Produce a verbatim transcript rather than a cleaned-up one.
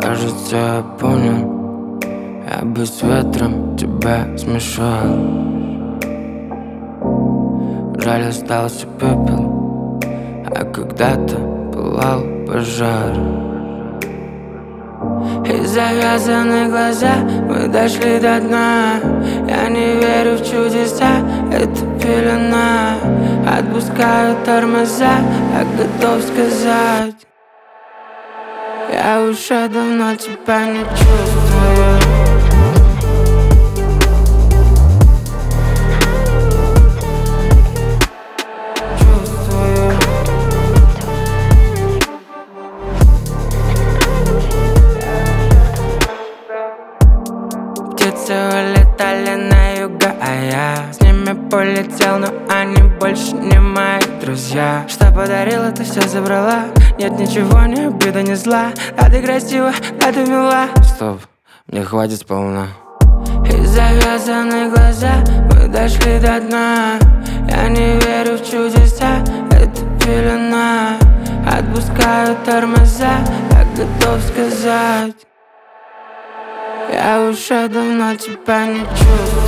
Кажется, я понял, я бы с ветром тебя смешал. Жаль, остался пепел, а когда-то пылал пожар. И завязаны глаза, мы дошли до дна. Я не верю в чудеса, это пелена. Отпускаю тормоза, я готов сказать: я уже давно тебя не чувствую. Чувствую. Птицы улетали на юга, а я с ними полетел, но они больше не мои друзья. Что подарила, ты все забрала. Нет ничего, ни обида, ни зла. Да ты красива, да ты мила. Стоп, мне хватит сполна. И завязаны глаза, мы дошли до дна. Я не верю в чудеса, это пелена. Отпускаю тормоза, я готов сказать: я уже давно тебя не чувствую.